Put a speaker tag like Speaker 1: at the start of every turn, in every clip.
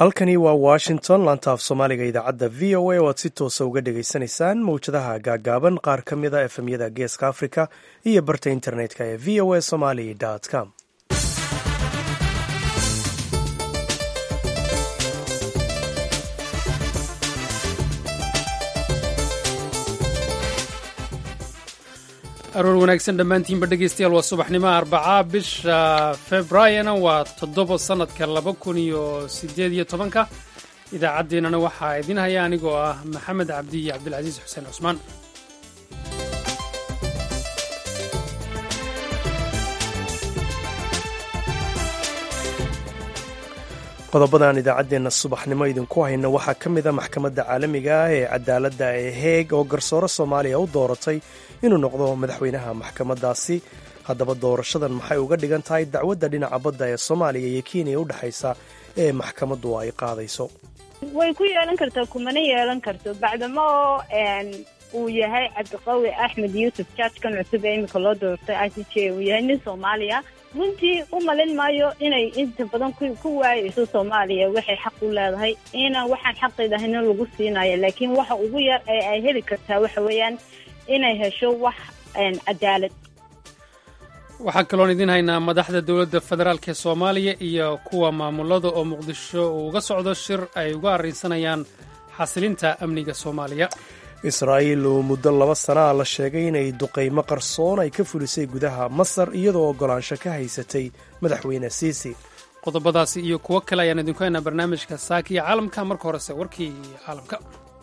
Speaker 1: halkani waa washington laanta af soomaaliga idaacadda v o a oo aad si toosa uga dhegaysanaysaan mawjadaha gaagaaban qaar ka mid a efemyada geeska africa iyo barta internetka ee v o a somali com.
Speaker 2: aroor wanaagsan dhammaantiinba dhegaystayaal waa subaxnimo arbaca bisha februaryna waa 7 sannadka 2018 idaacaddeenana waxaa idin haya anigoo ah maxamed cabdi iyo cabdilcasiis xuseen cusmaan.
Speaker 1: qodobadan idaacaddeenna subaxnimo idinku hayna waxaa ka mid a maxkamadda caalamiga ah ee cadaaladda ee heeg oo garsoore soomaaliya u dooratay inuu noqdo madaxweynaha maxkamaddaasi. haddaba doorashadan maxay uga dhigan tahay dacwadda dhinaca badda ee soomaaliya iyo kenya u dhexaysa ee maxkamaddu ay qaadayso?
Speaker 3: way ku yeelan kartaa kumana yeelan karto bacdamo uu yahay cabdiqawi axmed yuusuf jaajkan cusub ee imika loo doortay i c j uu yahay nin soomaaliya. runtii u malin maayo inay inta badan ku waayeyso soomaaliya waxay xaq u leedahay inaan waxaan xaqeedahayna lagu siinayo, laakiin waxa ugu yar ee ay heli kartaa waxa weeyaan inay hesho wax cadaalad.
Speaker 2: waxaa kaloon idin haynaa madaxda dowladda federaalk ee soomaaliya iyo kuwa maamulada oo muqdisho uu uga socdo shir ay uga arrinsanayaan xasilinta amniga soomaaliya.
Speaker 1: israa'iil oo muddo 2 sanaa la sheegay inay duqaymo qarsoon ay ka fulisay gudaha masar iyadoo oggolaansho ka haysatay madaxweyne siisi.
Speaker 2: qodobadaasi iyo kuwo kale ayaan idinku haynaa barnaamijka saaka iyo caalamka. marka horese warkii caalamka.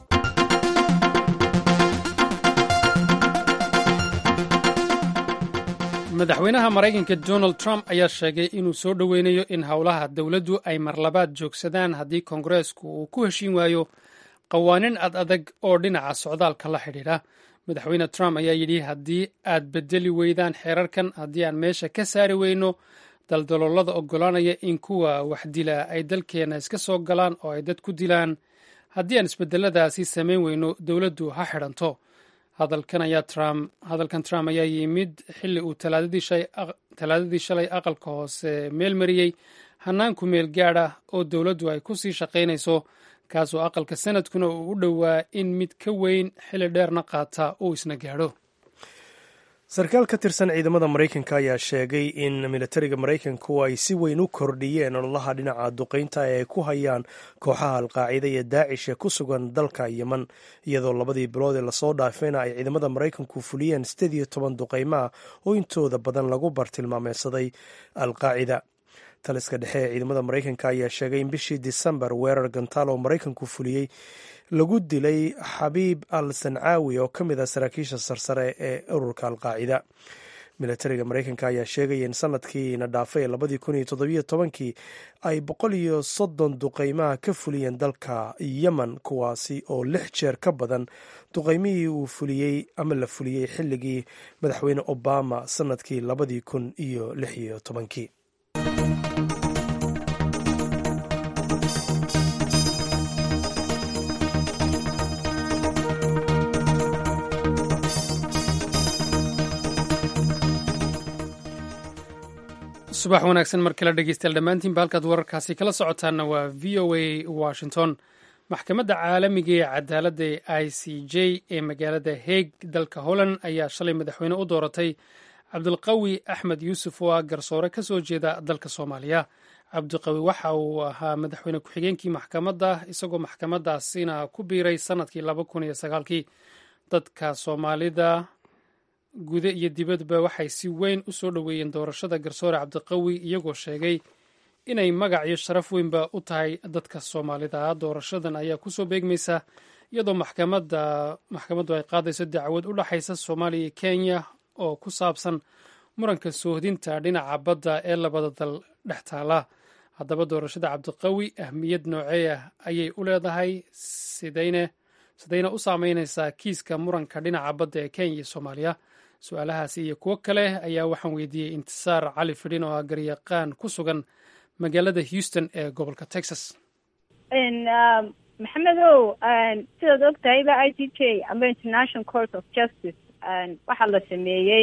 Speaker 2: madaxweynaha maraykanka donald trump ayaa sheegay inuu soo dhoweynayo in howlaha dowladdu ay marlabaad joogsadaan haddii koongareesku uu ku heshiin waayo qawaaniin ad adag oo dhinaca socdaalka la xidhiidha. madaxweyne trump ayaa yidhi haddii aad bedeli weydaan xeerarkan, haddii aan meesha ka saari weyno daldaloolada oggolaanaya in kuwa wax dila ay dalkeenna iska soo galaan oo ay dad ku dilaan, haddii aan isbedeladaasi samayn weyno dowladdu ha xidhanto. hadalkan trump ayaa yimid xilli uu talaadadii shalay aqalka hoose meel mariyey hanaanku meel gaad ah oo dowladdu ay ku sii shaqaynayso, kaasoo aqalka sanadkuna uu u dhowaa in mid ka weyn xilli dheerna qaata uu isna gaadho.
Speaker 1: sarkaal ka tirsan ciidamada maraykanka ayaa sheegay in militariga maraykanku ay si weyn u kordhiyeen ololaha dhinaca duqaynta ee ay ku hayaan kooxaha alqaacida iyo daacish ee ku sugan dalka yeman, iyadoo 2 bilood ee lasoo dhaafayna ay ciidamada maraykanku fuliyeen 18 duqaymo ah oo intooda badan lagu bartilmaameysaday alqaacida. taliska dhexe ee ciidamada maraykanka ayaa sheegay in bishii disembar weerar gantaal oo maraykanku fuliyey lagu dilay xabiib al sancaawi oo ka mid ah saraakiisha sarsare ee ururka alqaacida. militariga maraykanka ayaa sheegaya in sanadkiina dhaafay 2017 ay 130 duqaymaha ka fuliyeen dalka yemen, kuwaasi oo 6 jeer ka badan duqaymihii uu fuliyey ama la fuliyey xilligii madaxweyne obama sanadkii 2016.
Speaker 2: subax wanaagsan mar kale dhegeystayaal dhammaantiinba halkaad wararkaasi kala socotaanna waa v o a washington. maxkamadda caalamiga ee cadaaladda ee i c j ee magaalada heeg dalka holland ayaa shalay madaxweyne u dooratay cabdilqawi axmed yuusuf oo ah garsoore ka soo jeeda dalka soomaaliya. cabdiqawi waxa uu ahaa madaxweyne ku-xigeenkii maxkamadda, isagoo maxkamaddaasina ku biiray sannadkii 2009. dadka soomaalida gude iyo dibadba waxay si weyn u soo dhoweeyeen doorashada garsoore cabdiqawi, iyagoo sheegay inay magac iyo sharaf weynba u tahay dadka soomaalida. doorashadan ayaa kusoo beegmaysa iyadoo maxkamaddu ay qaadayso dacwad u dhexaysa soomaaliya iyo kenya oo ku saabsan muranka soohdinta dhinaca badda ee labada dal dhex taala. haddaba doorashada cabdiqawi ahmiyad noocee ah ayay u leedahay, sidayna u saameynaysaa kiiska muranka dhinaca badda ee kenya iyo soomaaliya? su-aalahaasi iyo kuwo kale ayaa waxaan weydiiyey intisaar cali fidhin oo ah garyaqaan ku sugan magaalada houston ee gobolka texas.
Speaker 3: maxamedow, sidaad og tahayba i c j ama international court of justice waxaa la sameeyey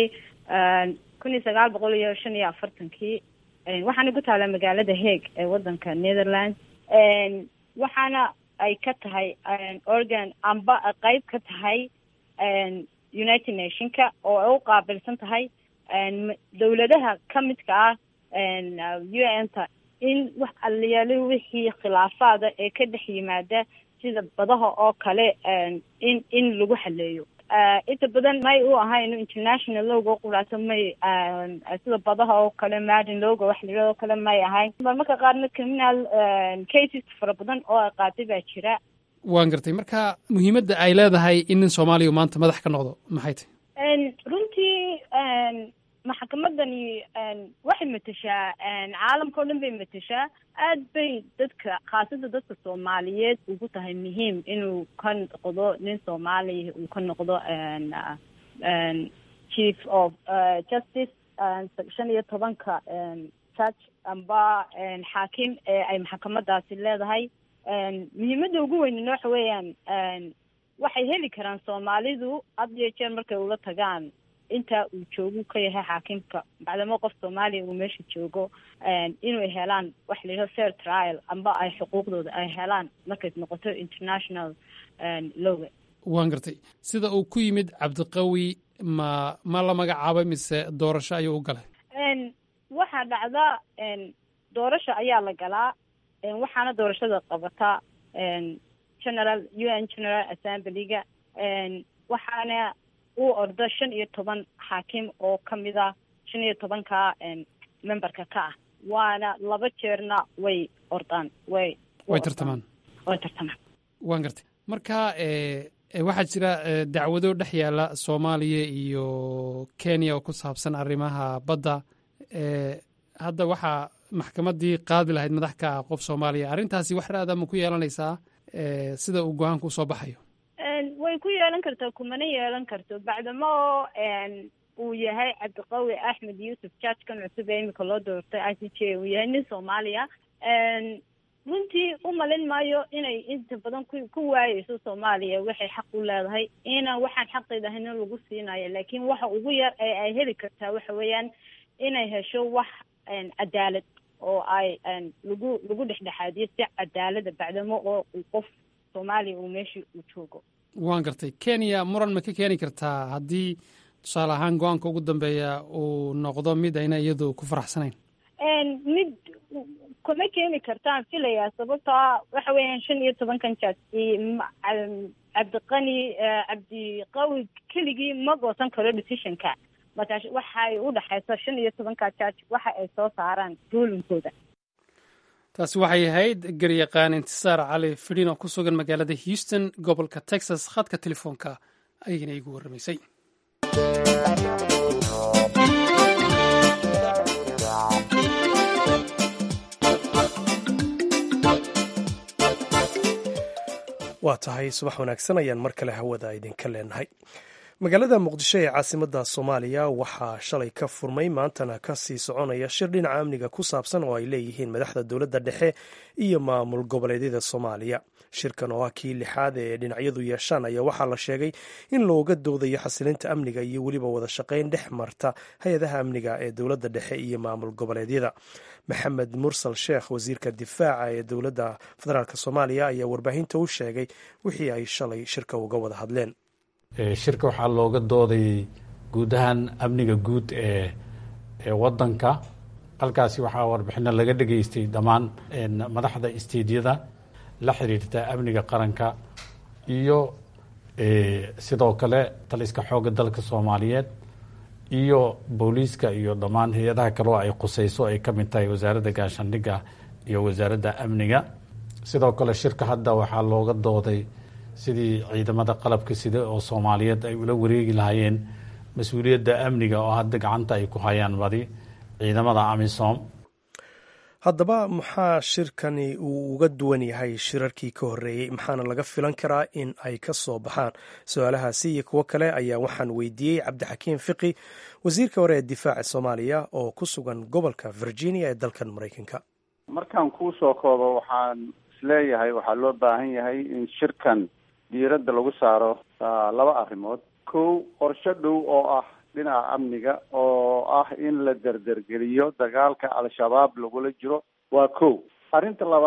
Speaker 3: 1945 waxaana ku taala magaalada Hague ee wadanka Netherlands. waxaana ay ka tahay organ amba qayb ka tahay United Nationka oo ay u qaabilsan tahay dawladaha ka midka ah UN-ta in wax aliyaali wixii khilaafaada ee ka dhex yimaada sida badaha oo kale in lagu xaleeyo. Inta badan may u ahayn international looga qurato may sida badaha oo kale marine looga wax loo kale may ahayn marka qaarna criminal cases fara badan oo ay qaatay baa jira.
Speaker 2: waan gartay marka muhiimadda ay leedahay in Soomaaliya maanta madax ka noqdo maxay tahay
Speaker 3: runtii maxkamadani waxay matashaa caalamka oo dhan bay matashaa aad bay dadka khaasada dadka Soomaaliyeed ugu tahay muhiim inuu ka noqdo nin Soomaali uu ka noqdo chief of justice section 10ka judge amba xaakim ay maxkamadaasi leedahay. muhiimadda ugu weyn waxa weeyaan waxay heli karaan Soomaalidu had iyo jeer markay ula tagaan inta uu joogo ka yahay xaakimka bacdama qof Soomaali uu meesha joogo inuu helaan wax la yiraahdo fair trial amba ay xuquuqdooda ay helaan markay noqoto international law.
Speaker 2: waan gartay sida uu ku yimid Cabdiqawi ma la magacaabay mise doorasho ayuu u galay?
Speaker 3: waxa dhacda doorasho ayaa la galaa waxaana doorashada qabata UN General Assembly-ga waxaana uu ordo 15 xaakim oo kamid ah 15ka memberka ka ah waana laba jeerna way ordaan way
Speaker 2: tartamaan waan gartay marka waxaa jira dacwado dhex yaala Soomaaliya iyo Kenya oo ku saabsan arrimaha badda hadda waxaa maxkamadii qaadi lahayd madax ka qof Soomaaliya arrintaasi wax raad ah ma ku yeelanaysaa sida uu go'aanku soo baxayo?
Speaker 3: way ku yeelan kartaa kumana yeelan karto bacdama uu yahay Cabdiqawi Axmed Yuusuf judge-kan cusub ee imika loo doortay ICJ uu yahay nin Soomaaliya runtii u malin maayo inay inta badan ku waayeyso Soomaaliya waxay xaq u leedahay inaan waxaan xaqeeda ahayn lagu siinayo laakiin waxa ugu yar ee ay heli kartaa waxa weeyaan inay hesho wax cadaalad oo ay lagu dhexdhexaadiyo si cadaalada bacdamo oo qof Soomaaliya uu meeshii u joogo.
Speaker 2: waan gartay Kenya muran ma ka keeni kartaa haddii tusaale ahaan go'aanka ugu dambeeya uu noqdo mid ayna iyadu ku faraxsanayn?
Speaker 3: mid kuma keeni kartaan filayaa sababtaa waxa weeyaan 15kan judge Cabdiqawi keligii ma goosan karo decision-ka marka waxay u dhaxaysaa 15ka judge waxa ay soo saaraan rulinkooda.
Speaker 2: taasi waxay ahayd garyaqaan Intisaar Cali Fidin oo ku sugan magaalada Houston gobolka Texas khadka telefoonka ayayna igu warramaysay.
Speaker 1: waa tahay subax wanaagsan ayaan mar kale hawada idinka leenahay. magaalada muqdisho ee caasimadda Soomaaliya waxaa shalay ka furmay maantana ka sii soconaya shir dhinaca amniga ku saabsan oo ay leeyihiin madaxda dowladda dhexe iyo maamul goboleedyada Soomaaliya. shirkan oo ah kii 6aad ee dhinacyadu yeeshaan ayaa waxaa la sheegay in looga doodayo xasilinta amniga iyo weliba wada shaqayn dhex marta hay-adaha amniga ee dowladda dhexe iyo maamul goboleedyada. maxamed mursal sheekh wasiirka difaaca ee dowladda federaalk Soomaaliya ayaa warbaahinta u sheegay wixii ay shalay shirka uga wada hadleen.
Speaker 4: shirka waxaa looga doodayay guud ahaan amniga guud ee wadanka. halkaasi waxaa warbixino laga dhageystay dhammaan madaxda isteedyada la xiriirta amniga qaranka iyo sidoo kale taliska xoogga dalka Soomaaliyeed iyo booliiska iyo dhammaan hay-adaha kale oo ay qusayso ay ka mid tahay wasaaradda gaashaandhigga iyo wasaaradda amniga. sidoo kale shirka hadda waxaa looga dooday sidii ciidamada qalabka sida oo Soomaaliyeed ay ula wareegi lahaayeen mas-uuliyadda amniga oo hadda gacanta ay ku hayaan badi ciidamada AMISOM.
Speaker 1: haddaba maxaa shirkani uu uga duwan yahay shirarkii ka horreeyey maxaana laga filan karaa in ay ka soo baxaan? su-aalahaasi iyo kuwo kale ayaa waxaan weydiiyey Cabdixakiim Fiqi wasiirka hore ee difaaca Soomaaliya oo ku sugan gobolka Virginia ee dalkan Maraykanka.
Speaker 5: markaan kuu soo koobo waxaan isleeyahay waxaa loo baahan yahay in shirkan diiradda lagu saaro laba arrimood. kow, qorshe dhow oo ah dhinaca amniga oo ah in la derdergeliyo dagaalka al-shabaab lagula jiro waa kow. arrinta labaad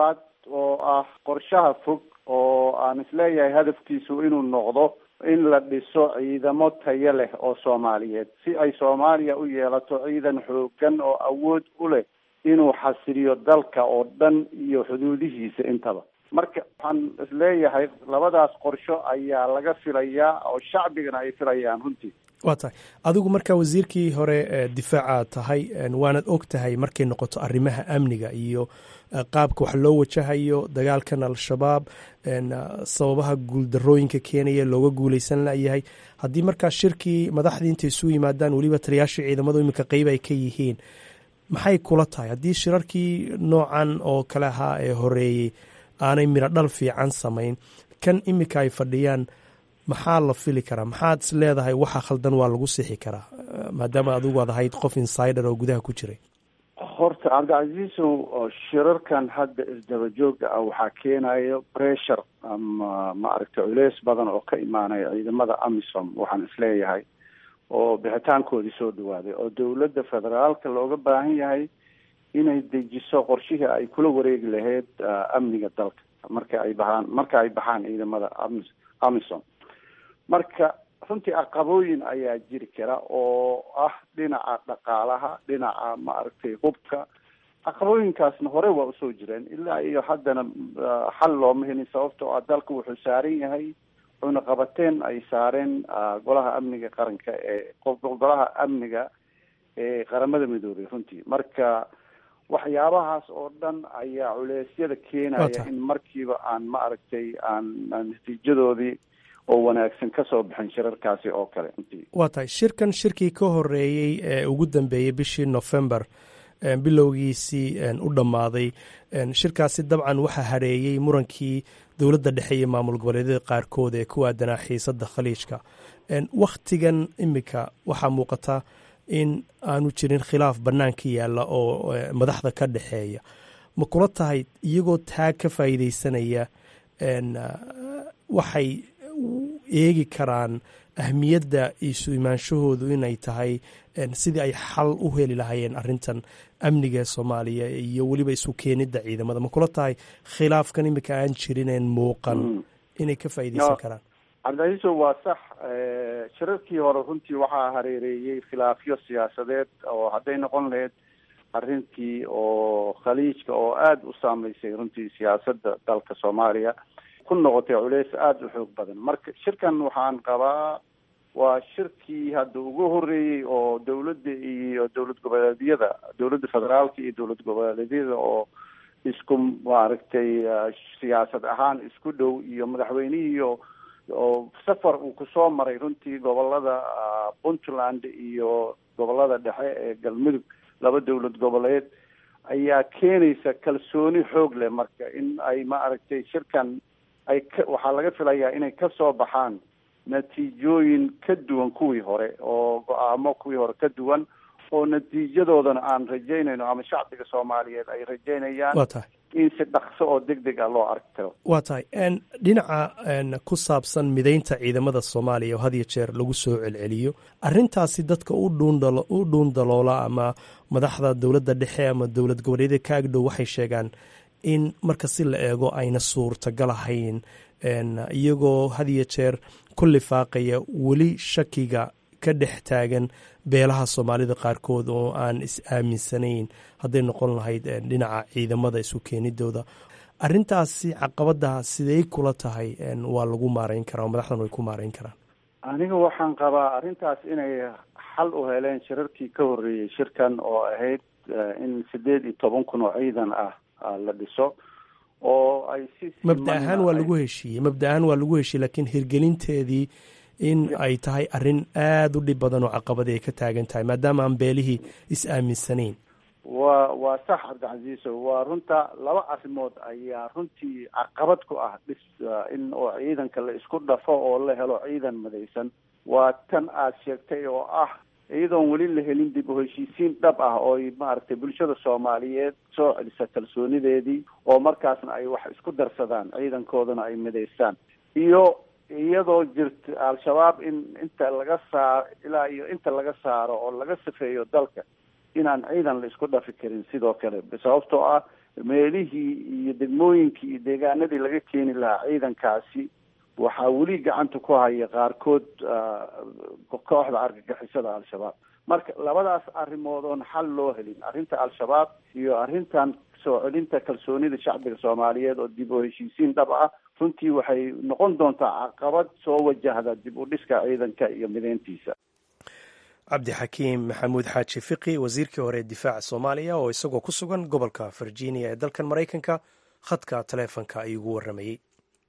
Speaker 5: oo ah qorshaha fog oo aan isleeyahay hadafkiisu inuu noqdo in la dhiso ciidamo tayo leh oo soomaaliyeed si ay soomaaliya u yeelato ciidan xoogan oo awood u leh inuu xasiliyo dalka oo dhan iyo xuduudihiisa intaba. marka waxaan isleeyahay labadaas qorsho ayaa laga filayaa oo shacbigana ay filayaan runtii.
Speaker 1: waa tahay adigu markaa wasiirkii hore difaaca tahay waanad og tahay markay noqoto arrimaha amniga iyo qaabka wax loo wajahayo dagaalkan al-shabaab sababaha guuldarooyinka keenaya looga guuleysan layahay. haddii markaa shirkii madaxdii intay isu yimaadaan weliba taliyaashii ciidamadu iminka qeyb ay ka yihiin, maxay kula tahay haddii shirarkii noocan oo kale ahaa ee horeeyey aanay midho dhal fiican samayn, kan iminka ay fadhiyaan maxaa la fili karaa? maxaad is leedahay waxa khaldan waa lagu sixi karaa maadaama adigu aad ahayd qof insider oo gudaha ku jiray?
Speaker 5: horta cabdicasiisow shirarkan hadda isdaba jooga ah waxaa keenayo pressure ama maaragtay culeys badan oo ka imaanaya ciidamada amisom waxaan isleeyahay oo bixitaankoodii soo dhawaaday oo dowladda federaalka looga baahan yahay inay dejiso qorshihii ay kula wareegi lahayd amniga dalka marka ay baxaan ciidamada amisom. marka runtii caqabooyin ayaa jiri kara oo ah dhinaca dhaqaalaha, dhinaca maaragtay hubka. caqabooyinkaasna hore waa usoo jireen ilaa iyo haddana xal looma helin sababtoo ah dalka wuxuu saaran yahay cunaqabateen ay saareen golaha amniga qaranka golaha amniga ee qaramada midoobay runtii. marka waxyaabahaas oo dhan ayaa culeysyada keenaya in markiiba aan maaragtay aan natiijadoodii oo wanaagsan ka soo bixin shirarkaasi oo kale.
Speaker 1: waa tahay shirkii ka horeeyey ee ugu dambeeyey bishii November bilowgiisii u dhammaaday, shirkaasi dabcan waxaa hareeyey murankii dowladda dhexe iyo maamul goboleedyada qaarkood ee ku aadanaa xiisadda khaliijka. wakhtigan iminka waxaa muuqata in aanu jirin khilaaf bannaanka yaalla oo madaxda ka dhexeeya. ma kula tahay iyagoo taa ka faa'iidaysanaya waxay eegi karaan ahmiyadda isu imaanshahoodu inay tahay sidii ay xal u heli lahaayeen arrintan amniga soomaaliya iyo weliba isu keenidda ciidamada? ma kula tahay khilaafkan iminka aan jirineen muuqan inay ka faa'iidaysan karaan?
Speaker 5: cabdicaiiso waa sax. shirarkii hore runtii waxaa hareereeyey khilaafyo siyaasadeed oo hadday noqon lahayd arrintii oo khaliijka oo aada u saameysay runtii siyaasadda dalka soomaaliya ku noqotay culeys aada u xoog badan. marka shirkan waxaan qabaa waa shirkii hadda ugu horeeyey oo dowladda iyo dowlad goboleedyada, dowladda federaalka iyo dowlad goboleedyada oo isku maaragtay siyaasad ahaan isku dhow iyo madaxweynihii oo safar uu kusoo maray runtii gobolada puntland iyo gobolada dhexe ee galmudug, laba dowlad goboleed ayaa keenaysa kalsooni xoog leh. marka in ay maaragtay shirkan waxaa laga filayaa inay ka soo baxaan natiijooyin ka duwan kuwii hore oo go-aamo kuwii hore ka duwan oo natiijadoodana aan rajaynayno ama shacbiga soomaaliyeed ay rajaynayaan in si dhaqso oo deg deg ah loo arki karo.
Speaker 1: waa tahay dhinaca ku saabsan mideynta ciidamada soomaaliya oo had iyo jeer lagu soo celceliyo arrintaasi dadka u dhuundaloola ama madaxda dowladda dhexe ama dowlad goboleedyada ka agdhow waxay sheegaan in marka si la eego ayna suurtagal ahayn, iyagoo had iyo jeer ku lifaaqaya weli shakiga ka dhex taagan beelaha soomaalida qaarkood oo aan is aaminsanayn hadday noqon lahayd dhinaca ciidamada isu keenidooda. arrintaasi caqabada sidey kula tahay waa lagu maareyn karaa oo madaxdan way ku maareyn karaan?
Speaker 5: aniga waxaan qabaa arrintaas inay xal u heleen shirarkii ka horreeyey shirkan oo ahayd in 18 kun oo ciidan ah la dhiso oo ay
Speaker 1: mabda ahaan waa lagu heshiiyey laakiin hirgelinteedii in ay tahay arrin aada u dhib badan oo caqabadi ay ka taagan tahay maadaama aan beelihii is aaminsanayn.
Speaker 5: waa sax cabdicasiiso, waa runta laba arrimood ayaa runtii caqabad ku ah in oo ciidanka la isku dhafo oo la helo ciidan midaysan. waa tan aad sheegtay oo ah iyadoon weli la helin dib u heshiisiin dhab ah oo maaragtay bulshada soomaaliyeed soo celisa kalsoonideedii oo markaasna ay wax isku darsadaan ciidankoodana ay midaystaan, iyo iyadoo jirta al-shabaab inta laga saaro oo laga safeeyo dalka inaan ciidan la isku dhafi karin sidoo kale sababtoo ah meelihii iyo degmooyinkii iyo deegaanadii laga keeni lahaa ciidankaasi waxaa weli gacanta ku haya qaarkood kooxda argagixisada al-shabaab. marka labadaas arrimood oon xal loo helin, arrinta al-shabaab iyo arrintan soo celinta kalsoonida shacbiga soomaaliyeed oo dib u heshiisiin dhab ah, runtii waxay noqon doontaa caqabad soo wajahda dib u dhiska ciidanka iyo mideyntiisa.
Speaker 1: cabdixakiim maxamuud xaaji fiqi, wasiirkii hore ee difaaca soomaaliya oo isagoo ku sugan gobolka virginia ee dalkan maraykanka khadka taleefonka ayuu ugu warramayey.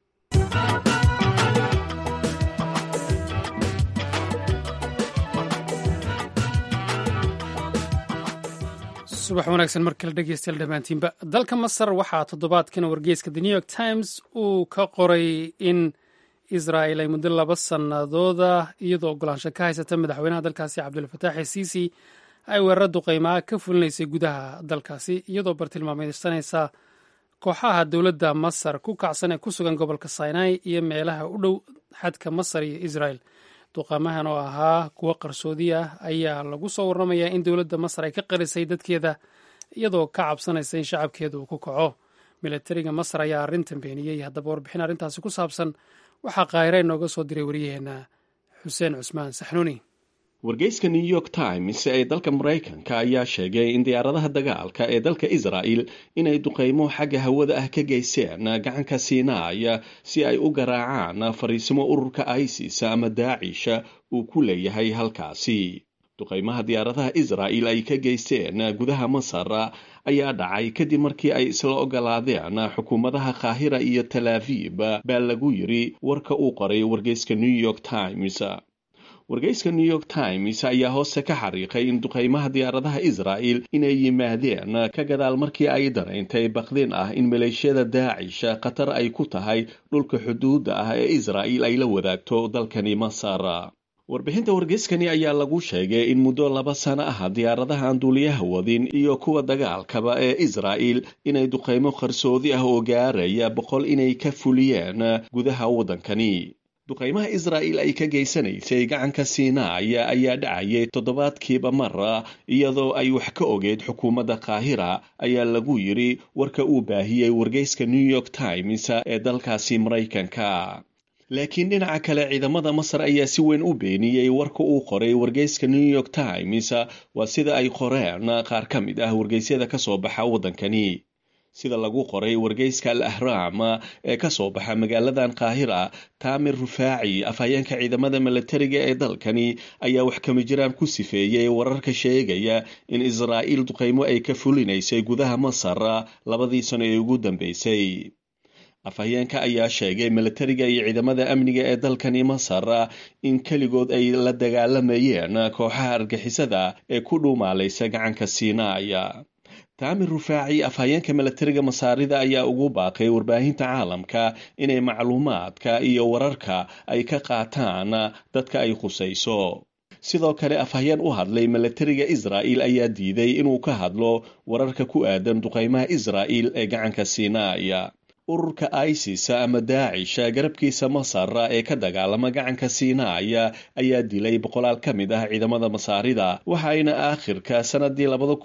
Speaker 2: subax wanaagsan mar kale dhegeystayaal dhammaantiinba. dalka masar waxaa toddobaadkan wargeyska the new york times uu ka qoray in israa'il ay muddo 2 sannadooda iyadoo ogolaansho ka haysata madaxweynaha dalkaasi cabdulfataax siisi ay weeraro duqeymaa ka fulinaysay gudaha dalkaasi iyadoo bartilmaameysanaysa kooxaha dowladda masar ku kacsan ee ku sugan gobolka sinai iyo meelaha u dhow xadka masar iyo israa'il. duqaamahan oo ahaa kuwo qarsoodi ah ayaa lagu soo warramayaa in dowladda masar ay ka qarisay dadkeeda iyadoo ka cabsanaysa in shacabkeeda uu ku kaco. milatariga masar ayaa arrintan beeniyey. haddaba warbixin arrintaasi ku saabsan waxaa qaahire inooga soo diray waryaheena xuseen cusmaan saxnuuni.
Speaker 6: wargeyska new york times ee dalka maraykanka ayaa sheegay in diyaaradaha dagaalka ee dalka israa'il inay duqeymo xagga hawada ah ka geysteen gacanka sinai si ay u garaacaan fariisimo ururka isis ama daacisha uu ku leeyahay halkaasi. duqeymaha diyaaradaha israa'il ay ka geysteen gudaha masar ayaa dhacay kadib markii ay isla ogolaadeen xukuumadaha qaahira iyo tel aviv baa lagu yiri warka uu qoray wargeyska new york times. wargeyska new york times ayaa hoose ka xariiqay in duqeymaha diyaaradaha israa'il inay yimaadeen ka gadaal markii ay darayntay baqdin ah in maleeshiyada daacish khatar ay ku tahay dhulka xuduudda ah ee israa'il ay la wadaagto dalkani masar. warbixinta wargeyskani ayaa lagu sheegay in muddo 2 sano ah diyaaradaha aan duuliyaha wadin iyo kuwa dagaalkaba ee israa'il inay duqeymo qarsoodi ah oo gaaraya 100 inay ka fuliyeen gudaha waddankani. duqeymaha israa'il ay ka geysanaysay gacanka sinai ayaa dhacayay toddobaadkiiba mar iyadoo ay wax ka ogeyd xukuumadda qaahira ayaa lagu yiri warka uu baahiyey wargeyska new york times ee dalkaasi maraykanka. laakiin dhinaca kale ciidamada masar ayaa si weyn u beeniyey warka uu qoray wargeyska new york times waa sida ay qoreen qaar ka mid ah wargeysyada ka soo baxa waddankani. sida lagu qoray wargeyska al ahraam ee ka soo baxa magaaladan qaahira, taamir rufaaci afhayeenka ciidamada milatariga ee dalkani ayaa wax kama jiraan ku sifeeyey wararka sheegaya in israa'il duqeymo ay ka fulinaysay gudaha masar 2 sano ee ugu dambeysay. afhayeenka ayaa sheegay milatariga iyo ciidamada amniga ee dalkani masar in keligood ay la dagaalamayeen kooxaha argixisada ee ku dhuumaalaysa gacanka sinai. taamir rufaaci afhayeenka milatariga masaarida ayaa ugu baaqay warbaahinta caalamka inay macluumaadka iyo wararka ay ka qaataan dadka ay khusayso. sidoo kale afhayeen u hadlay milatariga israa'il ayaa diiday inuu ka hadlo wararka ku aadan duqeymaha israa'il ee gacanka sinai. ururka isis ama daacish garabkiisa masar ee ka dagaalama gacanka sinai ayaa dilay 100 ka mid ah ciidamada masaarida, waxayna aakhirka sanadii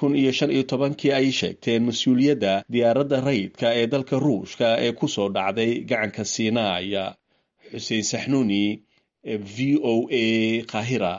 Speaker 6: 2015 ay sheegteen mas-uuliyadda diyaaradda rayidka ee dalka ruushka ee ku soo dhacday gacanka sinai. xuseen saxnuuni, v o a qaahira.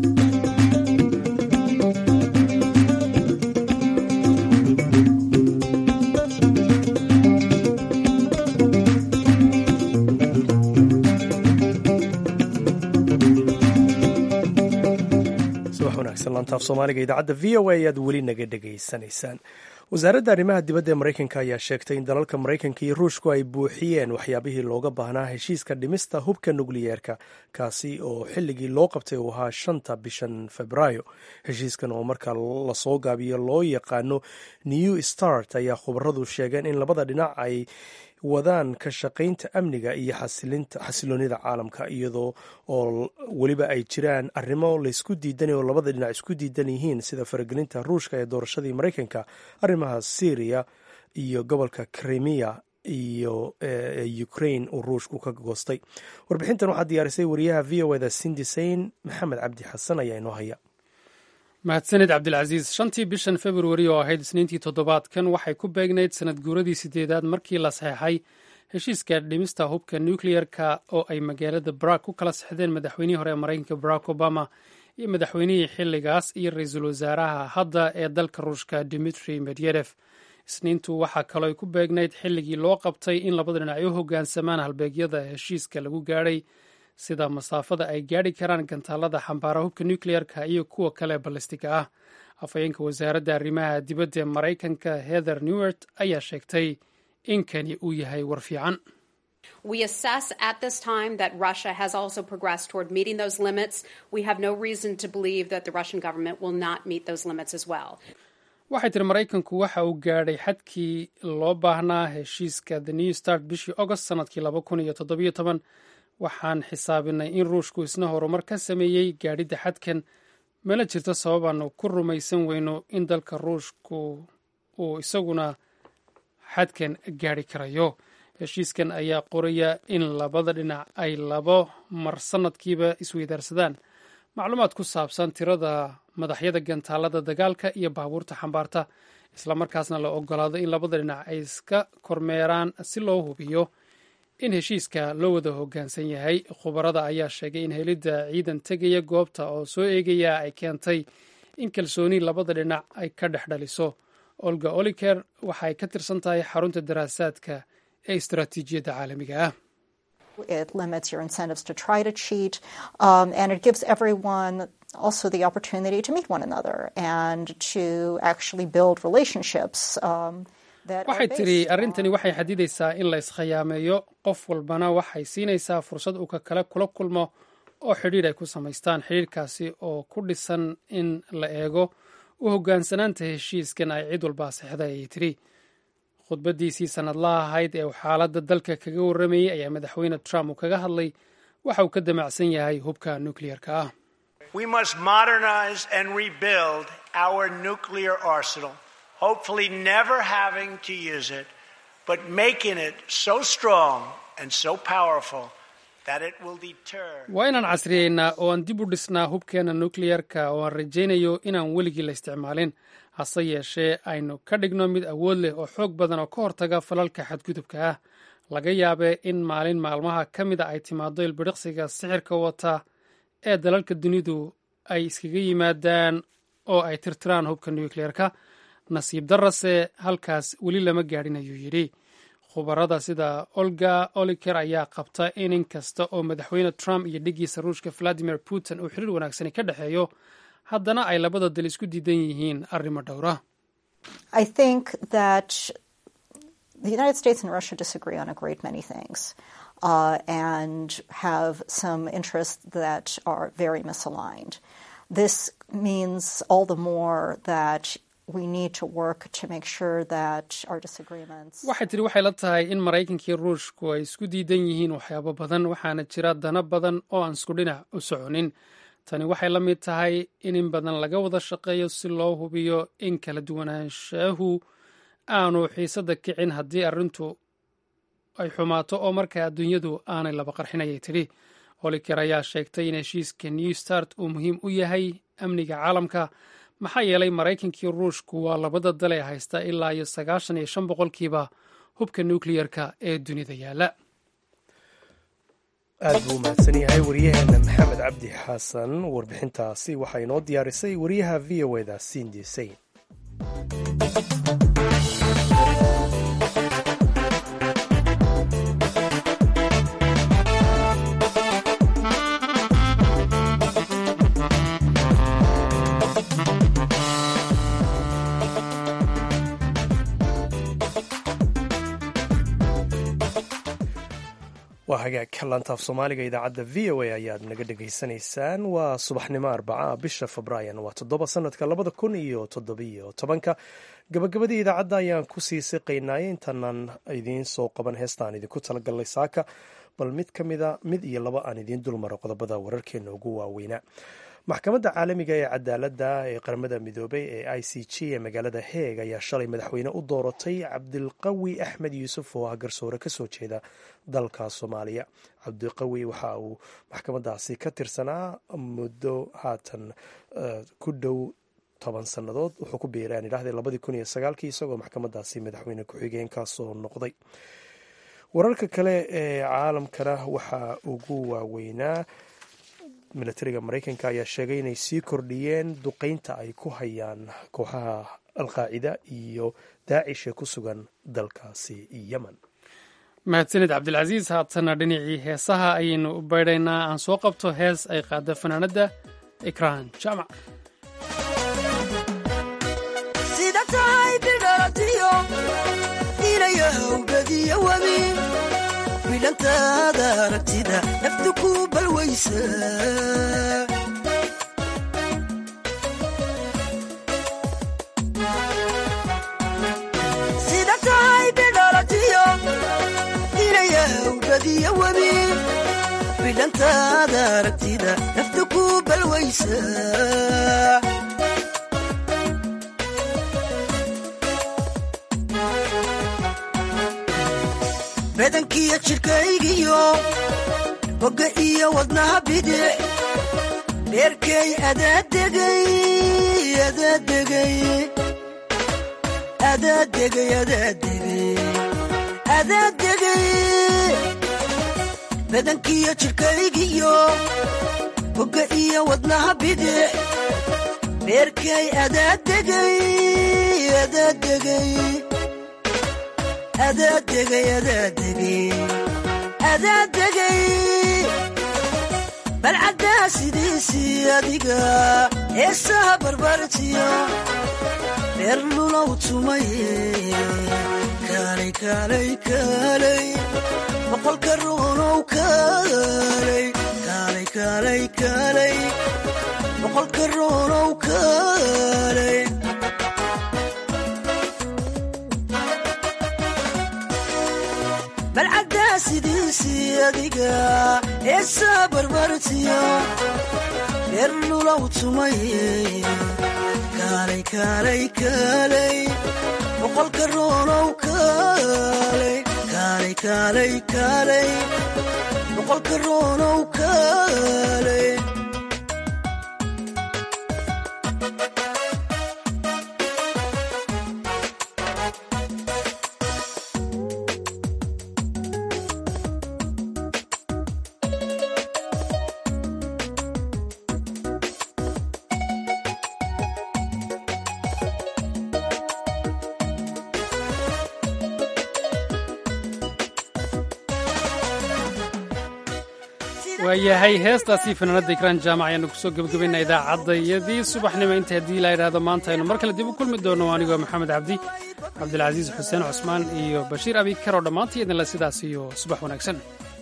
Speaker 1: lantaaf soomaaliga idaacadda v o a ayaad weli naga dhegaysanaysaan. wasaaradda arrimaha dibadda ee maraykanka ayaa sheegtay in dalalka maraykanka iyo ruushku ay buuxiyeen waxyaabihii looga baahnaa heshiiska dhimista hubka nukliyeerka, kaasi oo xilligii loo qabtay uu ahaa 5 bishan febraayo. heshiiskan oo markaa lasoo gaabiyo loo yaqaano new start ayaa khubaradu sheegeen in labada dhinac ay wadaan ka shaqaynta amniga iyo xasiloonida caalamka, iyadoo oo weliba ay jiraan arrimo laysku diidan oo labada dhinac isku diidan yihiin, sida faragelinta ruushka ee doorashadii maraykanka, arrimaha syria iyo gobolka crimea iyo ukraine uu ruushku ka goostay. warbixintan waxaa diyaarisay wariyaha v o da Cindy Sain. maxamed cabdi xasan ayaa inoo haya.
Speaker 2: mahadsanid cabdilcasiis. 5tii bishan februari oo ahayd isniintii toddobaadkan waxay ku beegnayd sanad guuradii 8aad markii la saxeexay heshiiska dhimista hubka nucleer-ka oo ay magaalada Prague ku kala saxdeen madaxweynihii hore ee Mareykanka Barack Obama iyo madaxweynihii xilligaas iyo ra-iisul wasaaraha hadda ee dalka Ruushka Dmitry Medvedev. Isniintu waxaa kaloo ay ku beegnayd xilligii loo qabtay in labada dhinac ay u hoggaansamaan halbeegyada heshiiska lagu gaadhay, sida masaafada ay gaadhi karaan gantaalada xambaara hubka nucleer-ka iyo kuwa kale ballistiga ah. Afhayeenka wasaaradda arrimaha dibadda ee Mareykanka Heather Nauert ayaa sheegtay in kani uu yahay war fiican.
Speaker 7: We assess at this time that Russia has also progressed toward meeting those limits. We have no reason to believe that the Russian government will not meet those limits as well.
Speaker 2: waxay tiri Mareykanku waxa uu gaadhay xadkii loo baahnaa heshiiska The New Start bishii August sanadkii 2017. waxaan xisaabinay in Ruushku isna horumar ka sameeyey gaadhidda xadkan, mana jirto sabab aanu ku rumaysan weyno in dalka Ruushku uu isaguna xadkan gaadhi karayo. Heshiiskan ayaa qoraya in labada dhinac ay 2 mar sanadkiiba isweydaarsadaan macluumaad ku saabsan tirada madaxyada gantaalada dagaalka iyo baabuurta xambaarta, isla markaasna la ogolaado in labada dhinac ay iska kormeeraan si loo hubiyo in heshiiska loo wada hoggaansan yahay. Khubarada ayaa sheegay in helidda ciidan tegaya goobta oo soo eegaya ay keentay in kalsooni labada dhinac ay ka dhex dhaliso. Olga Oliker waxa ay ka tirsan tahay xarunta daraasaadka ee istaraatiijiyadda caalamiga ah.
Speaker 8: It limits your incentives to try to cheat, and it gives everyone also the opportunity to meet one another and to actually build relationships.
Speaker 2: waxay tiri arrintani waxay xadidaysaa in la iskhiyaameeyo, qof walbana waxay siinaysaa fursad uu ka kale kula kulmo oo xidhiidh ay ku samaystaan. Xidhiidhkaasi oo ku dhisan in la eego u hoggaansanaanta heshiiskan ay cid walba saxday, ayay tiri. khudbadiisii sanadlaha ahayd ee uu xaaladda dalka kaga warramayey ayaa madaxweyne Trump uu kaga hadlay waxa uu ka damacsan yahay hubka nucleer-ka ah.
Speaker 9: We must modernize and rebuild our nuclear arsenal, hopefully never having to use it, but making it so strong and so powerful that it will deter.
Speaker 2: waa inaan casriyeynaa oo aan dib u dhisnaa hubkeena nucleer-ka oo aan rajaynayo inaan weligii la isticmaalin, hase yeeshee aynu ka dhigno mid awood leh oo xoog badan oo ka hortaga falalka xadgudubka ah. laga yaabee in maalin maalmaha ka mida ay timaado ilbiriqsiga sixirka wata ee dalalka dunidu ay iskaga yimaadaan oo ay tirtiraan hubka nucleer-ka. nasiib darase halkaas weli lama gaadhin, ayuu yidhi. khubarada sida Olga Oliker ayaa qabta in inkasta oo madaxweyne Trump iyo dhigiisa Ruushka Vladimir Putin uu xiriir wanaagsani ka dhexeeyo, haddana ay labada dal isku diidan yihiin arrimo dhowra.
Speaker 8: I think that the United States and Russia disagree on a great many things, and have some interests that are very misaligned. This means all the more that we need to work to make sure that our disagreements.
Speaker 2: waxay tiri waxay la tahay in Mareykanka iyo Ruushku ay isku diidan yihiin waxyaabo badan, waxaana jira dana badan oo aan isku dhinac u soconin. tani waxay la mid tahay in badan laga wada shaqeeyo si loo hubiyo in kala duwanaanshahu aanu xiisada kicin haddii arrintu ay xumaato oo markaa adduunyadu aanay laba qarxinayay tiri. Oliker ayaa sheegtay in heshiiska New Start uu muhiim u yahay amniga caalamka, maxaa yeelay Mareykanka iyo Ruushku waa labada dal ee haysta ilaa iyo 95% hubka nucleer-ka ee dunida yaala.
Speaker 1: aad buu mahadsan yahay waryaheena maxamed cabdi xasan. warbixintaasi waxaa inoo diyaarisay wariyaha v o da Cindy Sain. waa hagaag laantaaf soomaaliga idaacadda v o a ayaad naga dhegaysanaysaan. waa subaxnimo arbaca bisha febraayan waa 7 sanadka 2017. gabagabadii idaacadda ayaan kusii siqaynay intaanaan idiin soo qaban heestaan idinku talagalnay saaka, bal mid iyo laba aan idiin dulmaro qodobada wararkeena ugu waaweynaa. maxkamadda caalamiga ee cadaaladda ee qaramada midoobay ee ICJ ee magaalada Hague ayaa shalay madaxweyne u dooratay Cabdilqawi Axmed Yuusuf oo ah garsoore ka soo jeeda dalka Soomaaliya. Cabdilqawi waxa uu maxkamadaasi ka tirsanaa muddo haatan ku dhow 10 sannadood wuxuu ku biiray aan idhahdee 2009 isagoo maxkamadaasi madaxweyne ku-xigeenkaasoo noqday. wararka kale ee caalamkana waxaa ugu waaweynaa milatariga maraykanka ayaa sheegay inay sii kordhiyeen duqeynta ay ku hayaan kooxaha alqaacida iyo daacish ee ku sugan dalkaasi yemen.
Speaker 2: mahadsanid cabdilcasiis. haatana dhinacii heesaha ayaynu u baydhaynaa. aan soo qabto hees ay qaada fanaanadda ikraan jaamac.
Speaker 10: sida tahay bidhaatiyo inayahawbadiyo webi bidhantaada aragtida naftu ku balwaysa sida tahay bidhaatiyo inayahawbadiyo webi bidhantaada aragtida naftu ku balwaysa badankiyo jidhkaygiyo bogga iyo wadnaha bidix dheerkay badankiyo jidhkaygiyo bogga iyo wadnaha bidix dheerkay adaadegay balcaddaa sidiisii adiga heesaha barbartiyo dheer lulow tumaye kaalay boqolka ruunow kaalay boqolka ruunow kaalay balcaddaa sidiisii adiga heesaa barbartiyo dheer lulow tumaye kaalay boqolka ruunow kaalay boqolka ruunow kaalay
Speaker 2: waayahay heestaasi fanaanadda ikraan jaamac ayaanu kusoo gebagabaynaa idaacadayadii subaxnimo inta haddii la idhaahdo maanta aynu mar kale dib u kulmi doono anigoo maxamed cabdi cabdilcasiis xuseen cusmaan iyo bashiir abikar oo dhammaantii idinle sidaas iyo subax wanaagsan.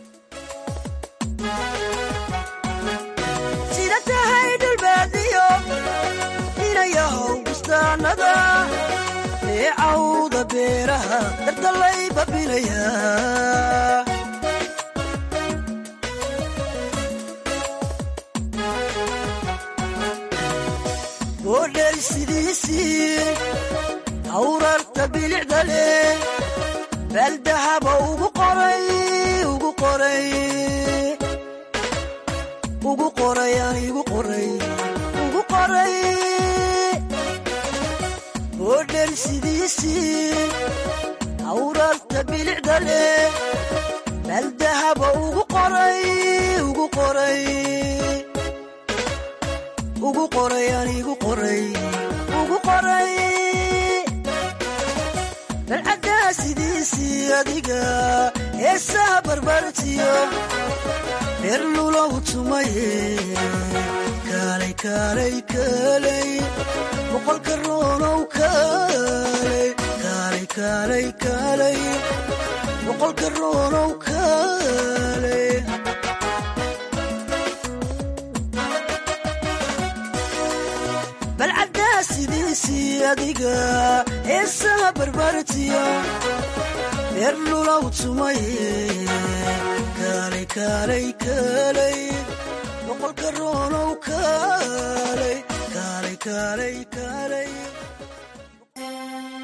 Speaker 10: sida tahay dhulbaadiyo inayahow bustaanada neecawda beeraha dartalay babinaya boodheri sidiisii awrarta bilicda leh baaldahaba ugu qoray boodheri sidiisii awrarta bilicda leh baaldahaba ugu qoray balcaddaa sidiisii adiga heesaha barbartiyo dheer lulow tumaye kaalay boqolka ruunow kaalay boqolka ruunow kaalay balcaddaa sidiisii adiga heesaha barbartiyo dheer lulow tumaye kaalay boqolka ruunow kaalay